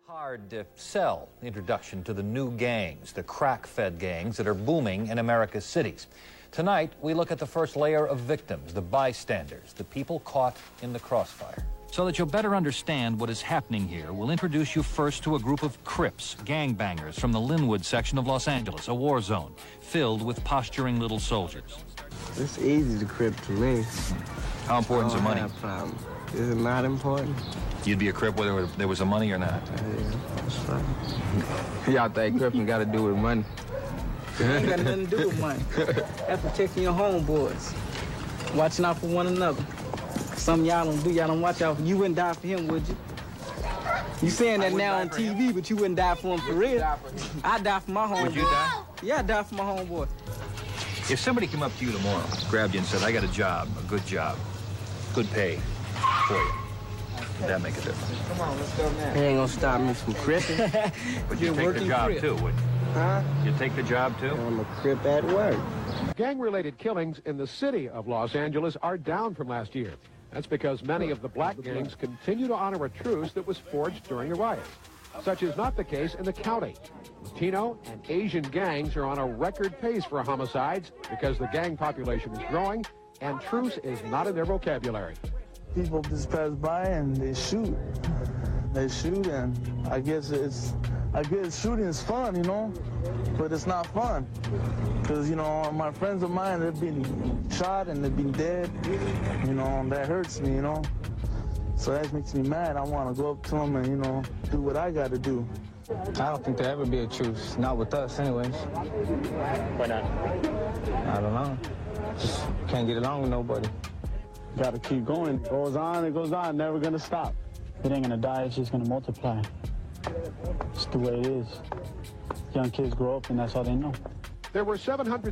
Hard to sell the introduction to the new gangs, the crack-fed gangs that are booming in America's cities. Tonight, we look at the first layer of victims, the bystanders, the people caught in the crossfire. So that you'll better understand what is happening here, we'll introduce you first to a group of Crips, gangbangers from the Linwood section of Los Angeles, a war zone filled with posturing little soldiers. It's easy to Crip to me. How important is the money? Is it not important? You'd be a Crip whether there was a money or not. Yeah, that's right. Y'all think Crippin' got to do with money? It ain't got nothing to do with money. That's protecting your homeboys. Watching out for one another. Some y'all don't do, y'all don't watch out for. You wouldn't die for him, would you? You saying that now on TV, but you wouldn't die for him for real. I'd die for my homeboy. Would you die? Yeah, I'd die for my homeboy. If somebody came up to you tomorrow, grabbed you and said, I got a job, good pay for you, would that make a difference? Come on, let's go now. He ain't gonna stop me from Crippin'. But you'd take the job too, wouldn't you? Huh? You'd take the job too? I'm a Crip at work. Gang-related killings in the city of Los Angeles are down from last year. That's because many of the black gangs continue to honor a truce that was forged during the riot. Such is not the case in the county. Latino and Asian gangs are on a record pace for homicides because the gang population is growing and truce is not in their vocabulary. People just pass by and they shoot. They shoot, and I guess shooting is fun, you know, but it's not fun. Because, you know, my friends of mine, they've been shot and they've been dead, you know, and that hurts me, you know. So that makes me mad. I want to go up to them and, you know, do what I got to do. I don't think there'll ever be a truce. Not with us, anyways. Why not? I don't know. Just can't get along with nobody. Got to keep going. It goes on, never going to stop. It ain't gonna die, it's just gonna multiply. It's the way it is. Young kids grow up and that's all they know. There were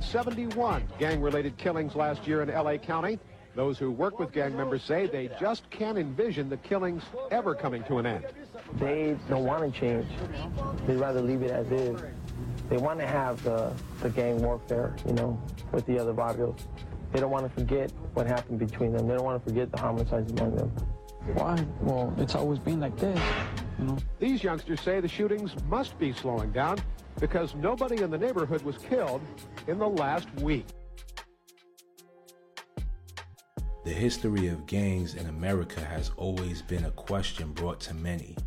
771 gang-related killings last year in L.A. County. Those who work with gang members say they just can't envision the killings ever coming to an end. They don't want to change. They'd rather leave it as is. They want to have the gang warfare, you know, with the other barrios. They don't want to forget what happened between them. They don't want to forget the homicides among them. Why? Well, it's always been like this, you know. These youngsters say the shootings must be slowing down because nobody in the neighborhood was killed in the last week. The history of gangs in America has always been a question brought to many.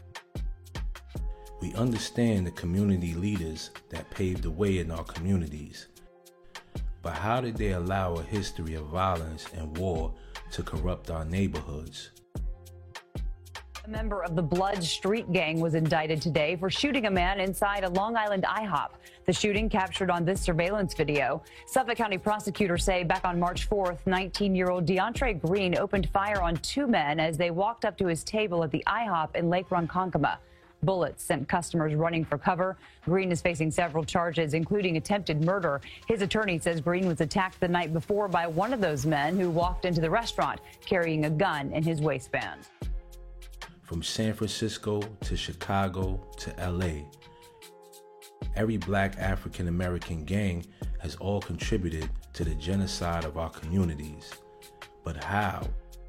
We understand the community leaders that paved the way in our communities. But how did they allow a history of violence and war to corrupt our neighborhoods? A member of the Blood Street Gang was indicted today for shooting a man inside a Long Island IHOP. The shooting captured on this surveillance video. Suffolk County prosecutors say back on March 4th, 19-year-old DeAndre Green opened fire on two men as they walked up to his table at the IHOP in Lake Ronkonkoma. Bullets sent customers running for cover. Green is facing several charges, including attempted murder. His attorney says Green was attacked the night before by one of those men who walked into the restaurant carrying a gun in his waistband. From San Francisco to Chicago to L.A., every black African-American gang has all contributed to the genocide of our communities. But how?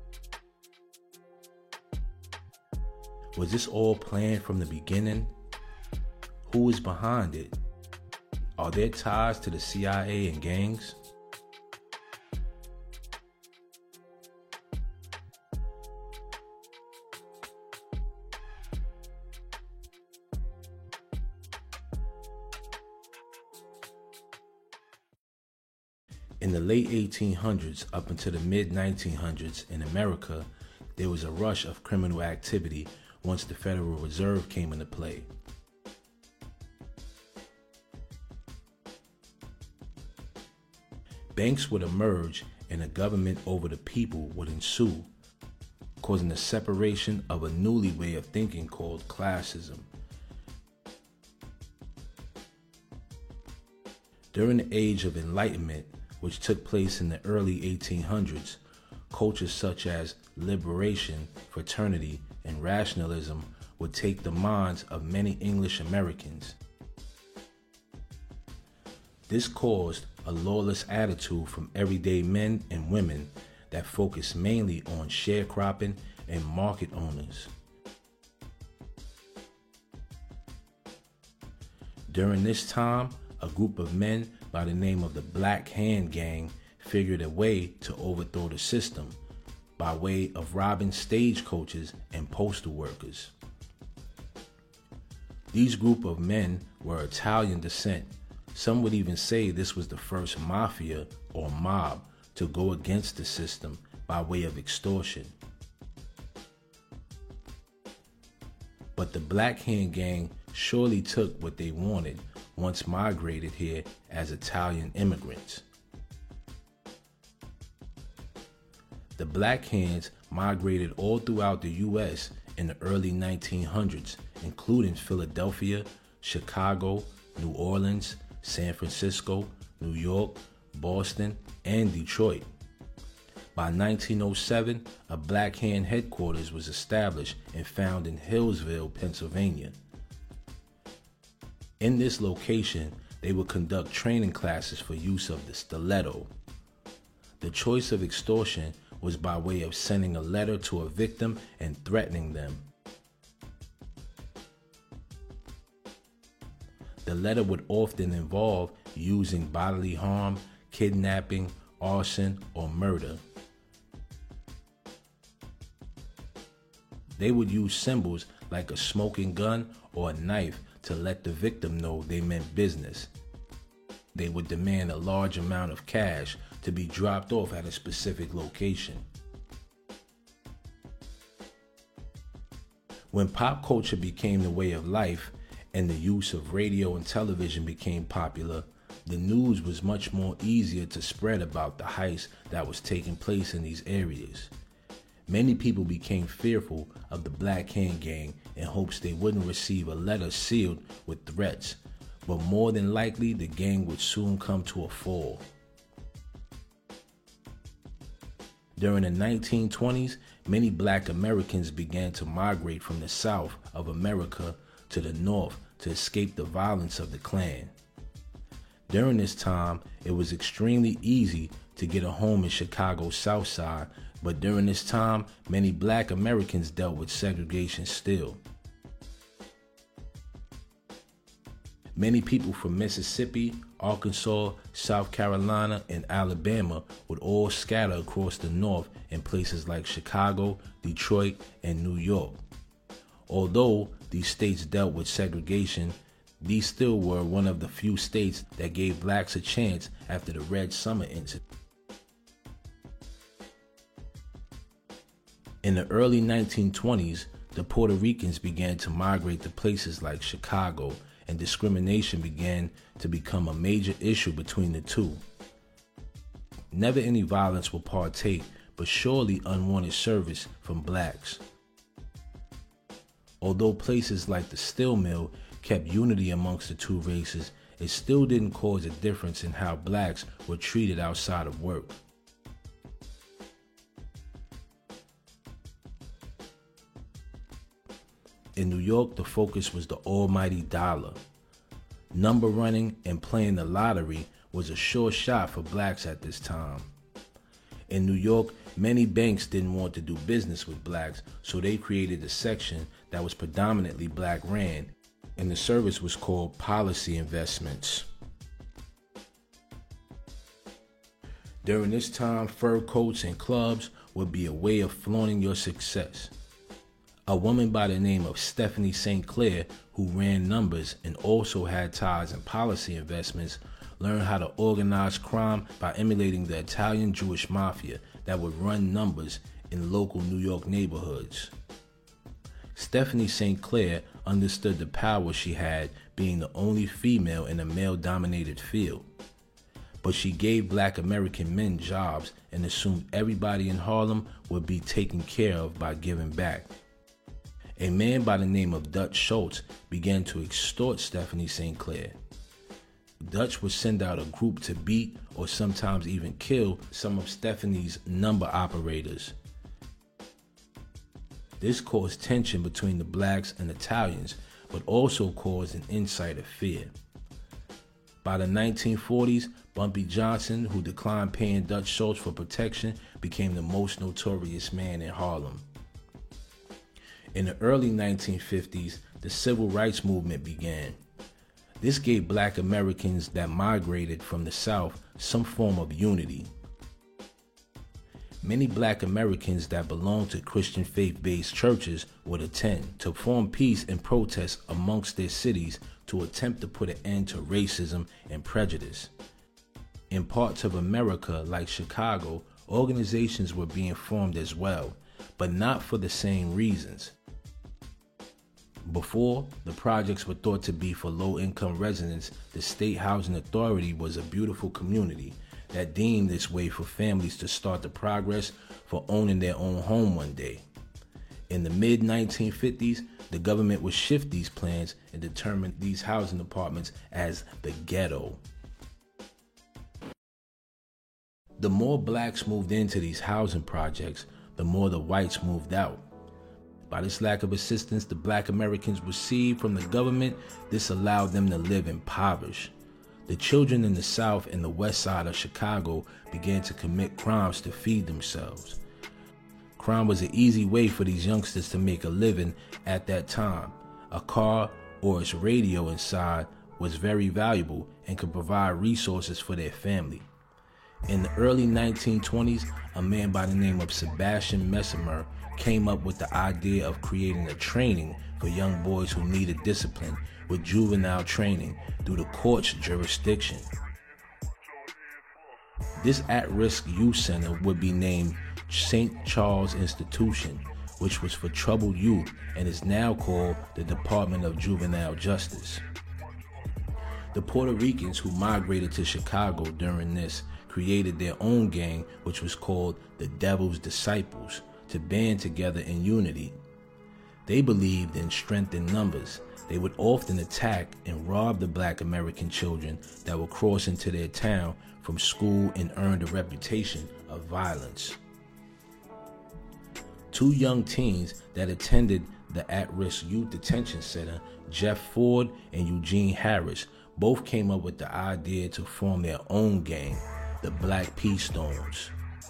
Was this all planned from the beginning? Who is behind it? Are there ties to the CIA and gangs? In the late 1800s up until the mid-1900s in America, there was a rush of criminal activity once the Federal Reserve came into play. Banks would emerge and a government over the people would ensue, causing the separation of a newly way of thinking called classism. During the Age of Enlightenment, which took place in the early 1800s, cultures such as liberation, fraternity, and rationalism would take the minds of many English Americans. This caused a lawless attitude from everyday men and women that focused mainly on sharecropping and market owners. During this time, a group of men by the name of the Black Hand Gang figured a way to overthrow the system by way of robbing stagecoaches and postal workers. These group of men were Italian descent. Some would even say this was the first mafia or mob to go against the system by way of extortion. But the Black Hand Gang surely took what they wanted once migrated here as Italian immigrants. The Black Hands migrated all throughout the U.S. in the early 1900s, including Philadelphia, Chicago, New Orleans, San Francisco, New York, Boston, and Detroit. By 1907, a Black Hand headquarters was established and found in Hillsville, Pennsylvania. In this location, they would conduct training classes for use of the stiletto. The choice of extortion was by way of sending a letter to a victim and threatening them. The letter would often involve using bodily harm, kidnapping, arson, or murder. They would use symbols like a smoking gun or a knife to let the victim know they meant business. They would demand a large amount of cash to be dropped off at a specific location. When pop culture became the way of life and the use of radio and television became popular, the news was much more easier to spread about the heist that was taking place in these areas. Many people became fearful of the Black Hand Gang in hopes they wouldn't receive a letter sealed with threats, but more than likely the gang would soon come to a fall. During the 1920s, many Black Americans began to migrate from the South of America to the North to escape the violence of the Klan. During this time, it was extremely easy to get a home in Chicago's South Side, but during this time, many Black Americans dealt with segregation still. Many people from Mississippi, Arkansas, South Carolina, and Alabama would all scatter across the North in places like Chicago, Detroit, and New York. Although these states dealt with segregation, these still were one of the few states that gave blacks a chance after the Red Summer incident. In the early 1920s, the Puerto Ricans began to migrate to places like Chicago, and discrimination began to become a major issue between the two. Never any violence will partake, but surely unwanted service from blacks. Although places like the steel mill kept unity amongst the two races, it still didn't cause a difference in how blacks were treated outside of work. In New York, the focus was the almighty dollar. Number running and playing the lottery was a sure shot for blacks at this time. In New York, many banks didn't want to do business with blacks, so they created a section that was predominantly black ran, and the service was called Policy Investments. During this time, fur coats and clubs would be a way of flaunting your success. A woman by the name of Stephanie St. Clair, who ran numbers and also had ties in policy investments, learned how to organize crime by emulating the Italian Jewish mafia that would run numbers in local New York neighborhoods. Stephanie St. Clair understood the power she had being the only female in a male-dominated field. But she gave black American men jobs and assumed everybody in Harlem would be taken care of by giving back. A man by the name of Dutch Schultz began to extort Stephanie St. Clair. Dutch would send out a group to beat or sometimes even kill some of Stephanie's number operators. This caused tension between the blacks and Italians, but also caused an insight of fear. By the 1940s, Bumpy Johnson, who declined paying Dutch Schultz for protection, became the most notorious man in Harlem. In the early 1950s, the civil rights movement began. This gave Black Americans that migrated from the South some form of unity. Many Black Americans that belonged to Christian faith-based churches would attend to form peace and protest amongst their cities to attempt to put an end to racism and prejudice. In parts of America, like Chicago, organizations were being formed as well, but not for the same reasons. Before, the projects were thought to be for low-income residents. The State Housing Authority was a beautiful community that deemed this way for families to start the progress for owning their own home one day. In the mid-1950s, the government would shift these plans and determine these housing apartments as the ghetto. The more blacks moved into these housing projects, the more the whites moved out. By this lack of assistance the Black Americans received from the government, this allowed them to live impoverished. The children in the South and the West Side of Chicago began to commit crimes to feed themselves. Crime was an easy way for these youngsters to make a living at that time. A car or its radio inside was very valuable and could provide resources for their family. In the early 1920s, a man by the name of Sebastian Mesmer came up with the idea of creating a training for young boys who needed discipline with juvenile training through the court's jurisdiction. This at-risk youth center would be named St. Charles Institution, which was for troubled youth and is now called the Department of Juvenile Justice. The Puerto Ricans who migrated to Chicago during this created their own gang, which was called the Devil's Disciples, to band together in unity. They believed in strength in numbers. They would often attack and rob the Black American children that would cross into their town from school and earned a reputation of violence. Two young teens that attended the at-risk youth detention center, Jeff Ford and Eugene Harris, both came up with the idea to form their own gang, the Black P. Stones.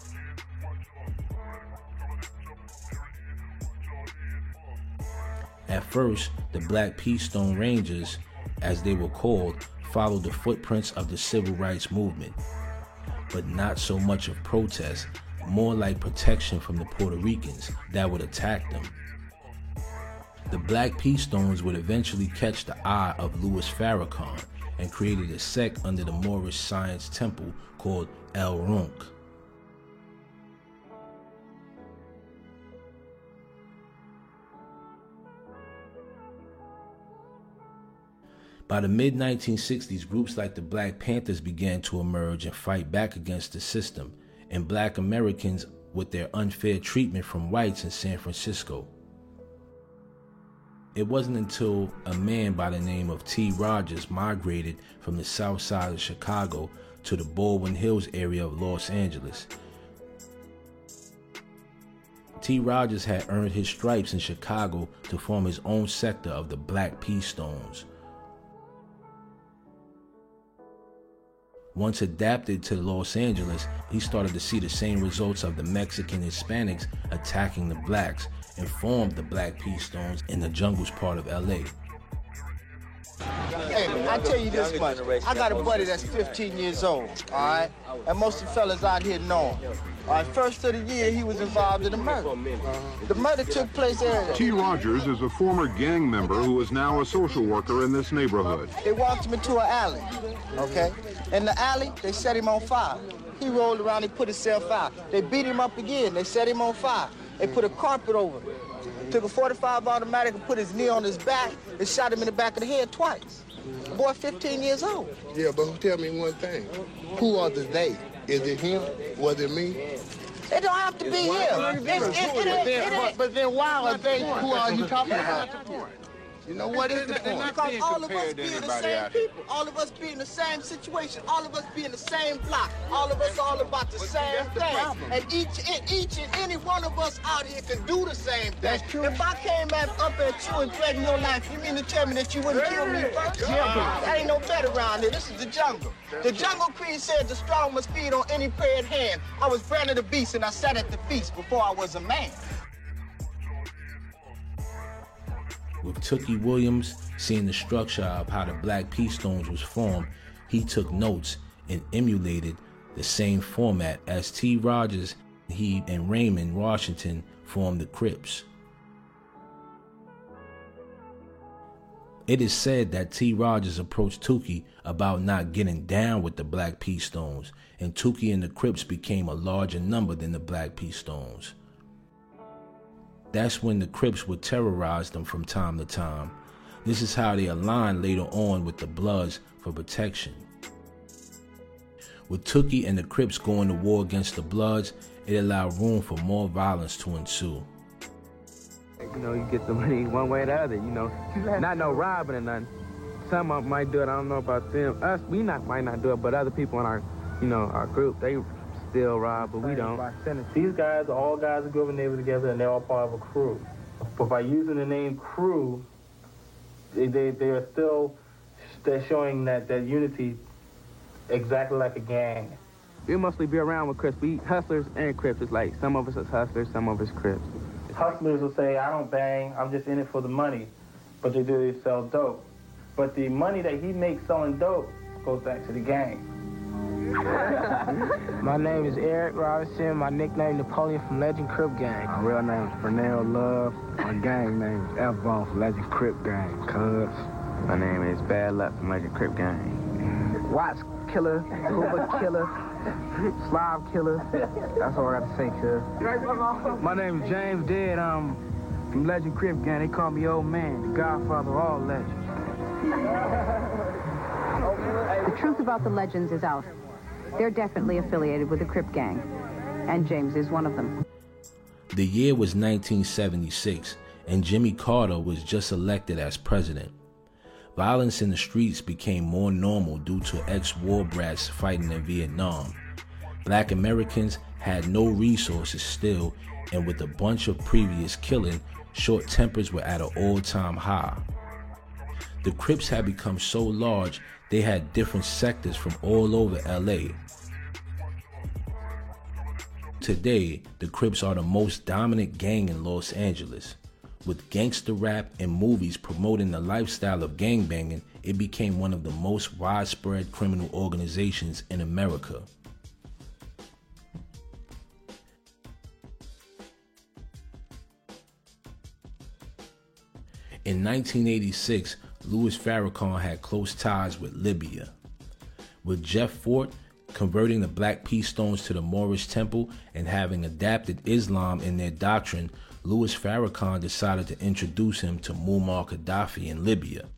At first, the Black P. Stone Rangers, as they were called, followed the footprints of the civil rights movement, but not so much of protest, more like protection from the Puerto Ricans that would attack them. The Black P. Stones would eventually catch the eye of Louis Farrakhan and created a sect under the Moorish Science Temple called El Runk. By the mid-1960s, groups like the Black Panthers began to emerge and fight back against the system, and Black Americans with their unfair treatment from whites in San Francisco. It wasn't until a man by the name of T. Rogers migrated from the south side of Chicago to the Baldwin Hills area of Los Angeles. T. Rogers had earned his stripes in Chicago to form his own sector of the Black P. Stones. Once adapted to Los Angeles, he started to see the same results of the Mexican Hispanics attacking the blacks and formed the Black P. Stones in the jungles part of LA. Hey, I tell you this much, I got a buddy that's 15 years old, all right? And most of the fellas out here know him. All right, first of the year, he was involved in a murder. The murder took place there. T. Rogers is a former gang member who is now a social worker in this neighborhood. They walked him into an alley, okay? In the alley, they set him on fire. He rolled around, he put himself out. They beat him up again, they set him on fire. They put a carpet over him. Took a .45 automatic and put his knee on his back and shot him in the back of the head twice. The boy 15 years old. Yeah, but tell me one thing. Who are the they? Is it him? Was it me? It don't have to be him. But then why are they? Who are you talking about? You know what is the point? Because all of us be in the same people. All of us be in the same situation. All of us be in the same block. All of us all about the same thing. And each and any one of us out here can do the same thing. That's true. If I came up at you and threatened your life, you mean to tell me that you wouldn't kill me first? That ain't no better around here. This is the jungle. The Jungle Queen said the strong must feed on any paired hand. I was branded a beast and I sat at the feast before I was a man. With Tookie Williams seeing the structure of how the Black P. Stones was formed, he took notes and emulated the same format as T. Rogers. He and Raymond Washington formed the Crips. It is said that T. Rogers approached Tookie about not getting down with the Black P. Stones, and Tookie and the Crips became a larger number than the Black P. Stones. That's when the Crips would terrorize them from time to time. This is how they aligned later on with the Bloods for protection. With Tookie and the Crips going to war against the Bloods, it allowed room for more violence to ensue. You know, you get the money one way or the other, you know. Not no robbing or nothing. Some of them might do it, I don't know about them. Us, might not do it, but other people in our, you know, our group, they still rob, but we don't. These guys, all guys who grew up in the neighborhood together, and they're all part of a crew. But by using the name crew, they're showing that unity exactly like a gang. We mostly be around with Crips. We hustlers and Crips. It's like some of us is hustlers, some of us Crips. Hustlers will say, I don't bang, I'm just in it for the money. But they do, they sell dope. But the money that he makes selling dope goes back to the gang. My name is Eric Robinson. My nickname Napoleon from Legend Crip Gang. My real name is Fernell Love. My gang name is F-Bone from Legend Crip Gang. Cuz. My name is Bad Luck from Legend Crip Gang. Watts Killer, Hoover Killer, Slav Killer. That's all I got to say, cuz. My name is James Dead. I'm from Legend Crip Gang. They call me Old Man, the godfather of all legends. The truth about the Legends is out. They're definitely affiliated with the Crip Gang, and James is one of them. The year was 1976, and Jimmy Carter was just elected as president. Violence in the streets became more normal due to ex-war brats fighting in Vietnam. Black Americans had no resources still, and with a bunch of previous killing, short tempers were at an all-time high. The Crips had become so large, they had different sectors from all over LA. Today, the Crips are the most dominant gang in Los Angeles. With gangster rap and movies promoting the lifestyle of gangbanging, it became one of the most widespread criminal organizations in America. In 1986, Louis Farrakhan had close ties with Libya. With Jeff Fort converting the Black P. Stones to the Moorish Temple and having adapted Islam in their doctrine, Louis Farrakhan decided to introduce him to Muammar Gaddafi in Libya.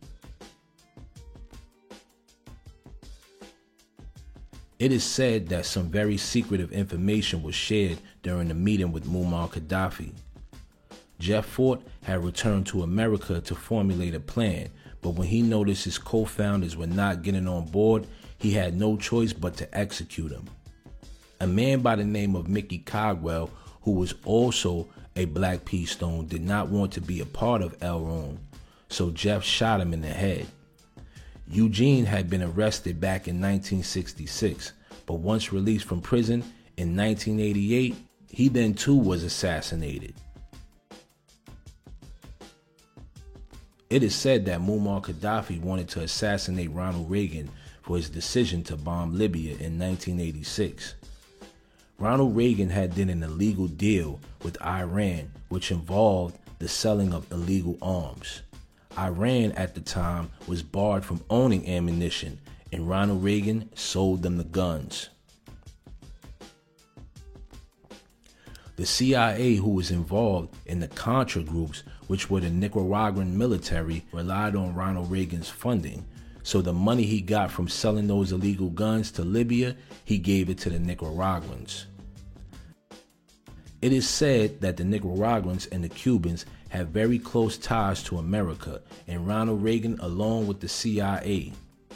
It is said that some very secretive information was shared during the meeting with Muammar Gaddafi. Jeff Fort had returned to America to formulate a plan, but when he noticed his co-founders were not getting on board, he had no choice but to execute him. A man by the name of Mickey Cogwell, who was also a Black P. Stone, did not want to be a part of El Ron, so Jeff shot him in the head. Eugene had been arrested back in 1966, but once released from prison in 1988, he then too was assassinated. It is said that Muammar Gaddafi wanted to assassinate Ronald Reagan for his decision to bomb Libya in 1986. Ronald Reagan had done an illegal deal with Iran, which involved the selling of illegal arms. Iran at the time was barred from owning ammunition, and Ronald Reagan sold them the guns. The CIA, who was involved in the Contra groups, which were the Nicaraguan military, relied on Ronald Reagan's funding, so the money he got from selling those illegal guns to Libya, he gave it to the Nicaraguans. It is said that the Nicaraguans and the Cubans have very close ties to America, and Ronald Reagan along with the CIA.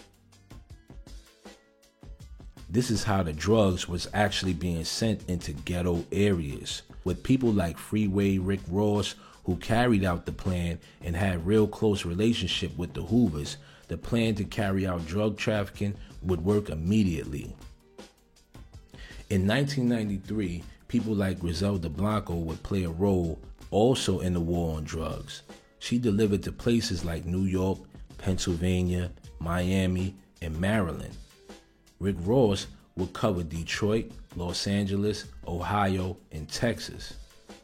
This is how the drugs was actually being sent into ghetto areas, with people like Freeway Rick Ross, who carried out the plan and had real close relationship with the Hoovers. The plan to carry out drug trafficking would work immediately. In 1993, people like Griselda Blanco would play a role also in the war on drugs. She delivered to places like New York, Pennsylvania, Miami, and Maryland. Rick Ross would cover Detroit, Los Angeles, Ohio, and Texas.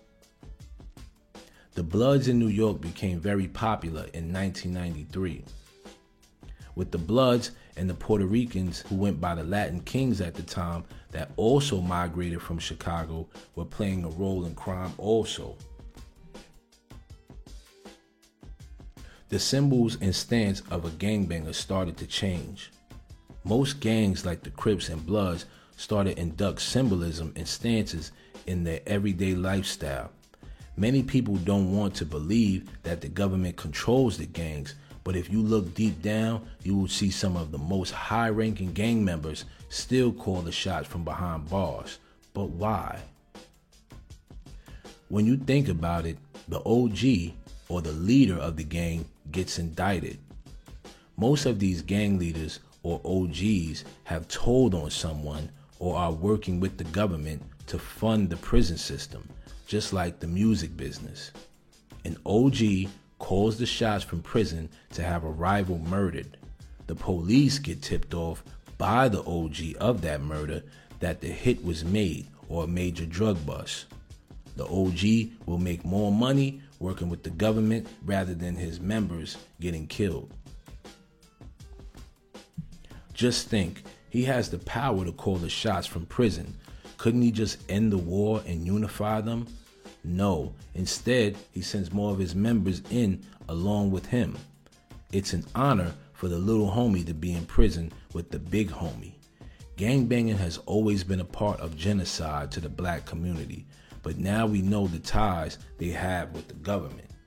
The Bloods in New York became very popular in 1993. With the Bloods and the Puerto Ricans who went by the Latin Kings at the time that also migrated from Chicago were playing a role in crime also. The symbols and stance of a gangbanger started to change. Most gangs like the Crips and Bloods started to induct symbolism and stances in their everyday lifestyle. Many people don't want to believe that the government controls the gangs, but if you look deep down, you will see some of the most high-ranking gang members still call the shots from behind bars. But why? When you think about it, the OG, or the leader of the gang, gets indicted. Most of these gang leaders or OGs have told on someone or are working with the government to fund the prison system, just like the music business. An OG calls the shots from prison to have a rival murdered. The police get tipped off by the OG of that murder that the hit was made or a major drug bust. The OG will make more money working with the government rather than his members getting killed. Just think, he has the power to call the shots from prison. Couldn't he just end the war and unify them? No, instead, he sends more of his members in along with him. It's an honor for the little homie to be in prison with the big homie. Gangbanging has always been a part of genocide to the black community, but now we know the ties they have with the government.